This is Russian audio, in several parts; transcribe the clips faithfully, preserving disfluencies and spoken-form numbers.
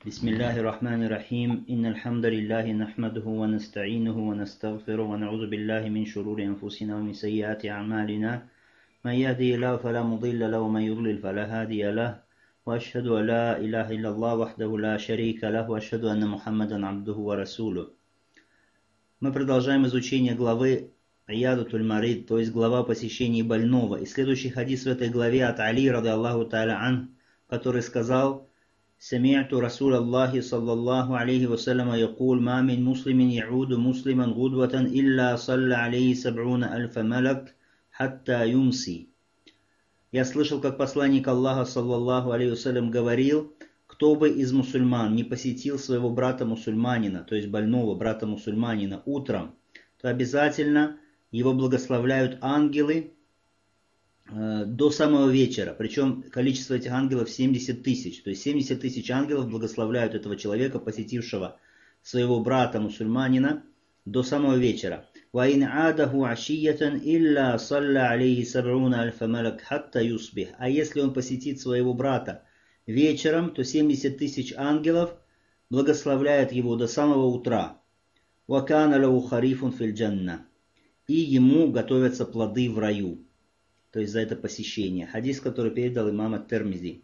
بسم الله الرحمن الرحيم إن الحمد لله نحمده ونستعينه ونستغفره ونعوذ بالله من شرور أنفسنا ومن سيئات أعمالنا من يهدي الله فلا مضل له ومن يضلل فلا هادي له وأشهد أن لا إله إلا الله وحده لا شريك له وأشهد أن محمدا عبده ورسوله. Мы продолжаем изучение главы Иядатуль Марид, то есть глава о посещении больного. И следующий хадис в этой главе от Али, ради Аллаху та'аля ан, который сказал: «Сами'ту Расул Аллахи саллаллаху алейхи вассаляма якул, ма мин муслимин яуду муслиман гудватан илля салля алейхи саб'уна альфа малак хатта юмси». Я слышал, как посланник Аллаха саллаллаху алейхи вассалям говорил: кто бы из мусульман не посетил своего брата-мусульманина, то есть больного брата-мусульманина, утром, то обязательно его благословляют ангелы э, до самого вечера. Причем количество этих ангелов семьдесят тысяч. То есть семьдесят тысяч ангелов благословляют этого человека, посетившего своего брата-мусульманина, до самого вечера. وَإِنْ عَادَهُ عَشِيَّةً إِلَّا صَلَّى عَلَيْهِ سَبْعُونَ أَلْفَ مَلَكٍ حَتَّى يُصْبِحَ. А если он посетит своего брата вечером, то семьдесят тысяч ангелов благословляют его до самого утра. وَكَانَ لَهُ خَرِيفٌ فِي الْجَنَّةِ. И ему готовятся плоды в раю. То есть за это посещение. Хадис, который передал имам ат-Тирмизи.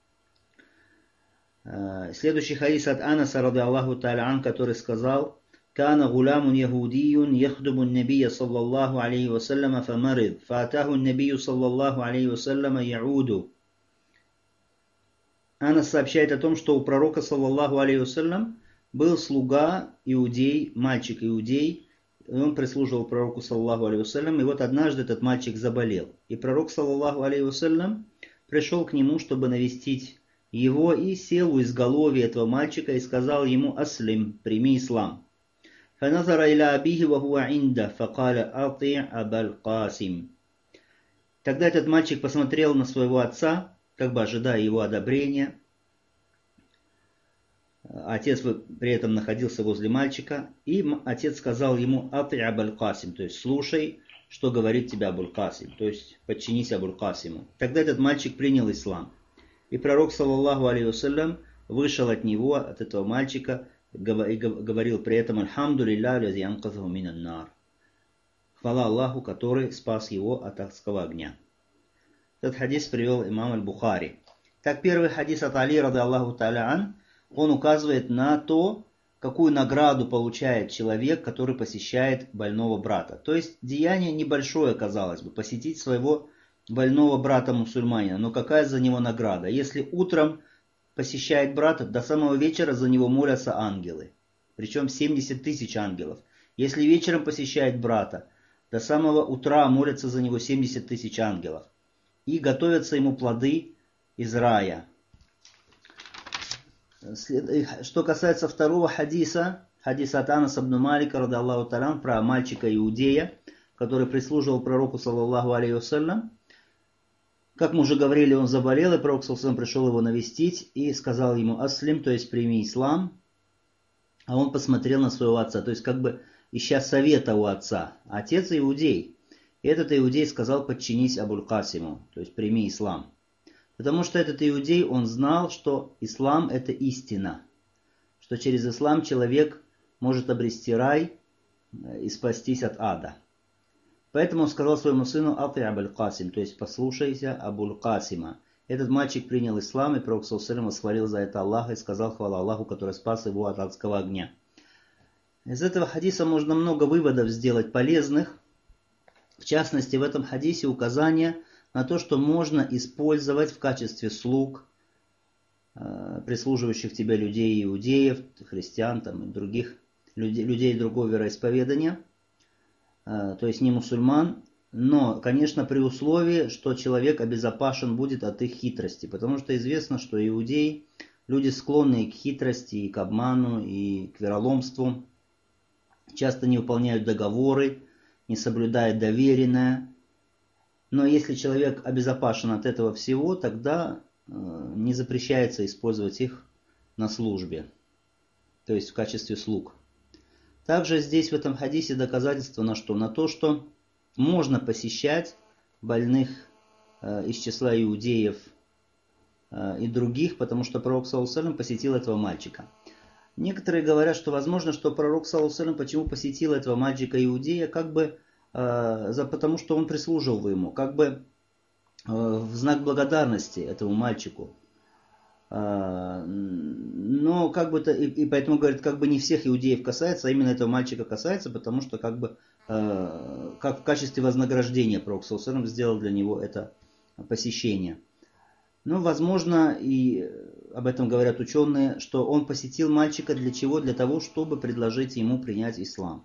Следующий хадис от Анаса, ради Аллаху та'аля ан, который сказал: «Кана гулямун яхудиюн яхдубу набия саллаллаху алейхи вассаляма фамарид, фаатаху набию саллаллаху алейхи вассаляма яуду». Анас сообщает о том, что у пророка саллаллаху алейхи вассалям был слуга иудей, мальчик иудей, и он прислуживал пророку саллаллаху алейхи вассалям, и вот однажды этот мальчик заболел. И пророк саллаллаху алейхи вассалям пришел к нему, чтобы навестить его, и сел у изголовья этого мальчика и сказал ему: «Аслим, прими ислам». فَنَظَرَ إِلَىٰ أَبِيهِ وَهُوَ عِنْدَهُ فَقَالَ أَطِيعْ أَبَا الْقَاسِمِ. Тогда этот мальчик посмотрел на своего отца, как бы ожидая его одобрения. Отец при этом находился возле мальчика, и отец сказал ему: «Ати Абуль Касим», то есть слушай, что говорит тебе Абуль Касим, то есть подчинись Абуль Касиму. Тогда этот мальчик принял ислам. И пророк, саллаллаху алейхи вассалям, вышел от него, от этого мальчика, и говорил при этом: «Альхамду лилля лази анказаху минан нар». Хвала Аллаху, который спас его от адского огня. Этот хадис привел имам аль-Бухари. Так, первый хадис от Али, ради Аллаху та'аля ан, он указывает на то, какую награду получает человек, который посещает больного брата. То есть деяние небольшое, казалось бы, посетить своего больного брата-мусульманина. Но какая за него награда? Если утром посещает брата, до самого вечера за него молятся ангелы. Причем семьдесят тысяч ангелов. Если вечером посещает брата, до самого утра молятся за него семьдесят тысяч ангелов. И готовятся ему плоды из рая. Что касается второго хадиса, хадиса от Анаса ибн Малика, ради Аллаху та'аля ан, про мальчика-иудея, который прислуживал пророку, саллаллаху алейхи вассалям. Как мы уже говорили, он заболел, и пророк, саллаллаху алейхи вассалям, пришел его навестить и сказал ему: «Аслим», то есть прими ислам. А он посмотрел на своего отца, то есть как бы ища совета у отца. Отец иудей. И этот иудей сказал: «Подчинись Абуль Касиму», то есть прими ислам. Потому что этот иудей, он знал, что ислам – это истина. Что через ислам человек может обрести рай и спастись от ада. Поэтому он сказал своему сыну: «Ати Абуль Касим», то есть послушайся Абуль Касима. Этот мальчик принял ислам, и пророк саллаллаху алейхи вассалям восхвалил за это Аллаха и сказал: «Хвала Аллаху, который спас его от адского огня». Из этого хадиса можно много выводов сделать полезных. В частности, в этом хадисе указание на то, что можно использовать в качестве слуг э, прислуживающих тебе людей, иудеев, христиан там, и других людей, людей другого вероисповедания, э, то есть не мусульман, но, конечно, при условии, что человек обезопасен будет от их хитрости, потому что известно, что иудеи люди, склонные к хитрости, и к обману, и к вероломству, часто не выполняют договоры, не соблюдают доверенное. Но если человек обезопасен от этого всего, тогда э, не запрещается использовать их на службе, то есть в качестве слуг. Также здесь в этом хадисе доказательство на что? На то, что можно посещать больных э, из числа иудеев и других, потому что пророк саллаллаху алейхи вассалям посетил этого мальчика. Некоторые говорят, что возможно, что пророк саллаллаху алейхи вассалям почему посетил этого мальчика иудея, как бы э, за, потому что он прислуживал ему, как бы э, в знак благодарности этому мальчику. Э, но как бы и, и поэтому говорят, как бы не всех иудеев касается, а именно этого мальчика касается, потому что как бы э, как в качестве вознаграждения пророк саллаллаху алейхи вассалям сделал для него это посещение. Ну, возможно, и об этом говорят ученые, что он посетил мальчика для чего? Для того, чтобы предложить ему принять ислам.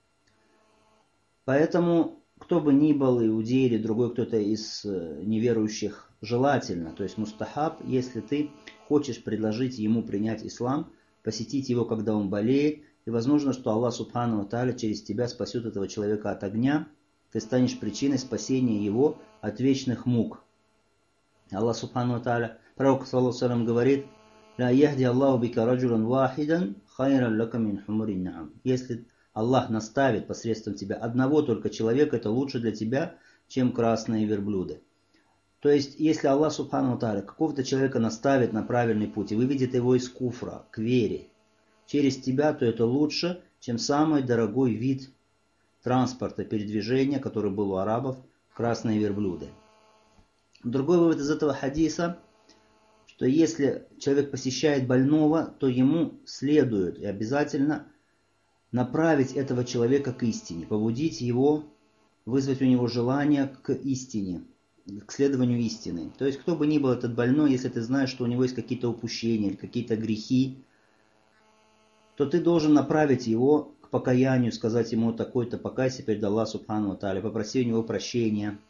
Поэтому, кто бы ни был, иудей или другой кто-то из неверующих, желательно, то есть мустахаб, если ты хочешь предложить ему принять ислам, посетить его, когда он болеет, и возможно, что Аллах Субхану ва Тааля через тебя спасет этого человека от огня, ты станешь причиной спасения его от вечных мук. Аллах Субхану ва Тааля, пророк саллаллаху алейхи ва саллям говорит: «Ла яхди Аллаху бика раджулан вахидан хайран лака мин хумурин наам». Если Аллах наставит посредством тебя одного только человека, это лучше для тебя, чем красные верблюды. То есть, если Аллах Субхану ва Тааля какого-то человека наставит на правильный путь и выведет его из куфра к вере через тебя, то это лучше, чем самый дорогой вид транспорта, передвижения, который был у арабов, красные верблюды. Другой вывод из этого хадиса, что если человек посещает больного, то ему следует и обязательно направить этого человека к истине, побудить его, вызвать у него желание к истине, к следованию истины. То есть, кто бы ни был этот больной, если ты знаешь, что у него есть какие-то упущения или какие-то грехи, то ты должен направить его к покаянию, сказать ему такой-то: покайся перед Аллахом Субхану ва Тааля, попроси у него прощения.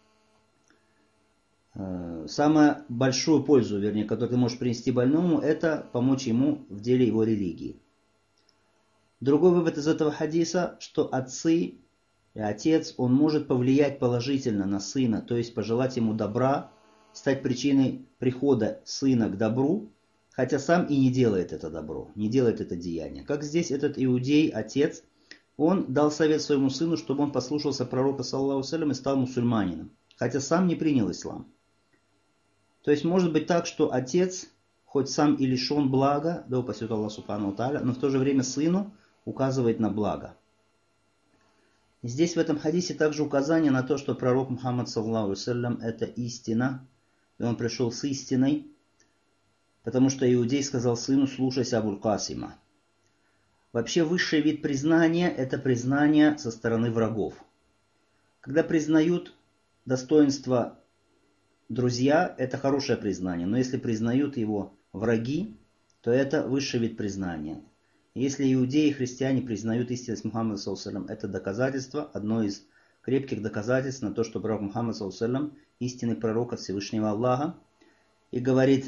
Самую большую пользу, вернее, которую ты можешь принести больному, это помочь ему в деле его религии. Другой вывод из этого хадиса, что отцы и отец, он может повлиять положительно на сына, то есть пожелать ему добра, стать причиной прихода сына к добру, хотя сам и не делает это добро, не делает это деяние. Как здесь этот иудей, отец, он дал совет своему сыну, чтобы он послушался пророка, саллаллаху алейхи ва саллям, и стал мусульманином, хотя сам не принял ислам. То есть может быть так, что отец, хоть сам и лишен блага, да упасет Аллах Субхану ва Тааля, но в то же время сыну указывает на благо. Здесь в этом хадисе также указание на то, что пророк Мухаммад саллаллаху алейхи ва саллям это истина, и он пришел с истиной, потому что иудей сказал сыну: слушайся Абуль Касима. Вообще высший вид признания – это признание со стороны врагов. Когда признают достоинство друзья, это хорошее признание, но если признают его враги, то это высший вид признания. Если иудеи и христиане признают истинность Мухаммада саллаллаху алейхи ва саллям, это доказательство, одно из крепких доказательств на то, что пророк Мухаммад саллаллаху алейхи ва саллям истинный пророк от Всевышнего Аллаха. И говорит,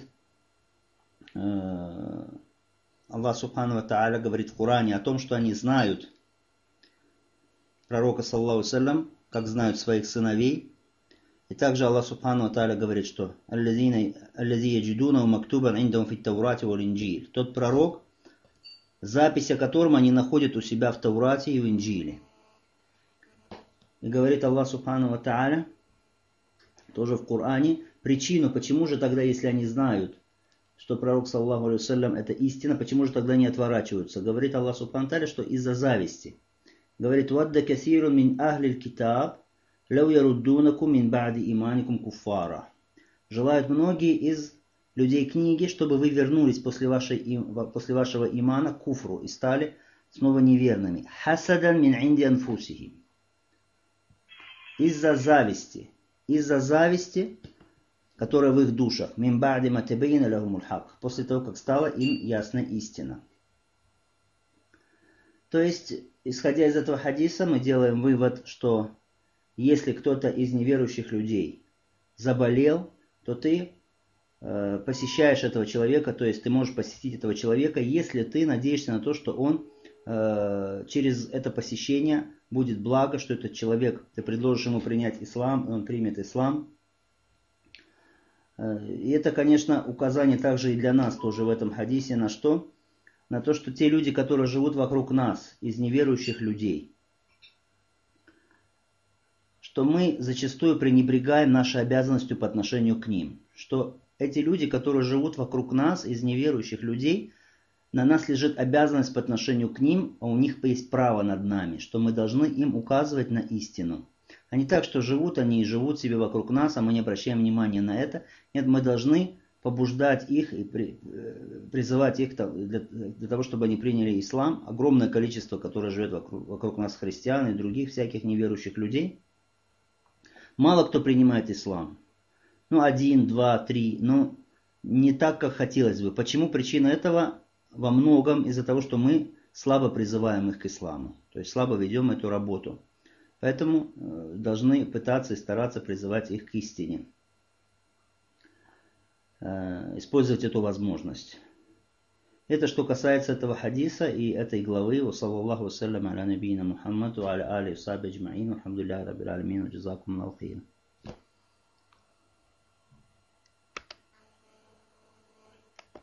э, Аллах Субхану ва Тааля говорит в Коране о том, что они знают пророка саллаллаху алейхи ва саллям, как знают своих сыновей. И также Аллах Субхану ва Тааля говорит, что тот пророк, запись о котором они находят у себя в Таурате и в Инджиле. И говорит Аллах Субхану ва Тааля, тоже в Коране, причину, почему же тогда, если они знают, что пророк саллаллаху алейхи ва саллям это истина, почему же тогда не отворачиваются? Говорит Аллах Субхану ва Тааля, что из-за зависти. Говорит: «Вадда касирун мин ахлил китаб лау яруддунакум мин ба'ди иманикум куффара». Желают многие из людей книги, чтобы вы вернулись после, вашей, после вашего имана к куфру и стали снова неверными. Хасадан мин инди анфусихим. Из-за зависти. Из-за зависти, которая в их душах. Мин ба'ди ма табайяна лахумул хак. После того, как стала им ясна истина. То есть, исходя из этого хадиса, мы делаем вывод, что если кто-то из неверующих людей заболел, то ты э, посещаешь этого человека, то есть ты можешь посетить этого человека, если ты надеешься на то, что он э, через это посещение будет благо, что этот человек, ты предложишь ему принять ислам, и он примет ислам. Э, и это, конечно, указание также и для нас тоже в этом хадисе на что? На то, что те люди, которые живут вокруг нас, из неверующих людей, что мы зачастую пренебрегаем нашей обязанностью по отношению к ним. Что эти люди, которые живут вокруг нас, из неверующих людей, на нас лежит обязанность по отношению к ним, а у них есть право над нами, что мы должны им указывать на истину. А не так, что живут они и живут себе вокруг нас, а мы не обращаем внимания на это. Нет, мы должны побуждать их и при, призывать их для, для того, чтобы они приняли ислам. Огромное количество, которое живет вокруг, вокруг нас, христиан и других всяких неверующих людей. Мало кто принимает ислам. Ну, один, два, три, но не так, как хотелось бы. Почему причина этого? Во многом из-за того, что мы слабо призываем их к исламу. То есть слабо ведем эту работу. Поэтому должны пытаться и стараться призывать их к истине. Использовать эту возможность. Это что касается этого хадиса и этой главы. Ва саллаллаху вассалям аля набийна Мухаммаду аля али саби аджмаин. Алхамдулиллахи раббил алямин. Джазакум аллаху хейран.